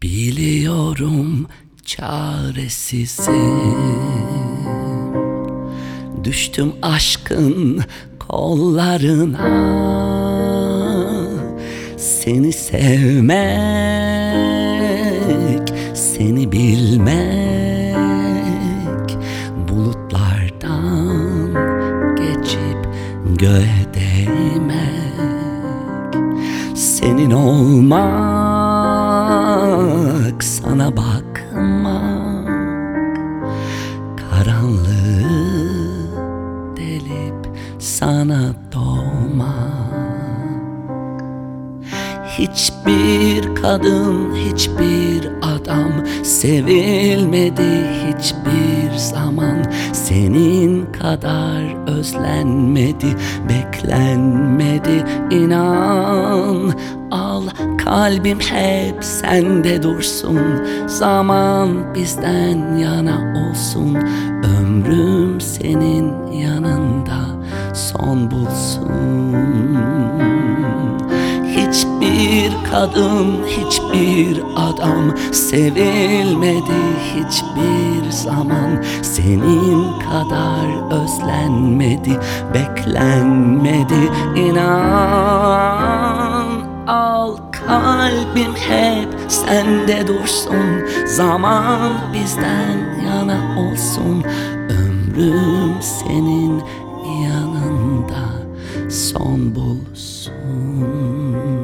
Biliyorum çaresizim, düştüm aşkın kollarına. Seni sevmek, seni bilmek, bulutlardan geçip göğe değmek. Senin olmak, sana bakmak, karanlığı delip sana doğmak. Hiçbir kadın, hiçbir adam sevilmedi hiçbir zaman. Senin kadar özlenmedi, beklenmedi inan. Al kalbim hep sende dursun, zaman bizden yana olsun. Ömrüm senin yanında son bulsun. Hiçbir kadın, hiçbir adam sevilmedi hiçbir zaman. Senin kadar özlenmedi, beklenmedi inan. Al kalbim hep sende dursun, zaman bizden yana olsun. Ömrüm senin yanında son bulsun.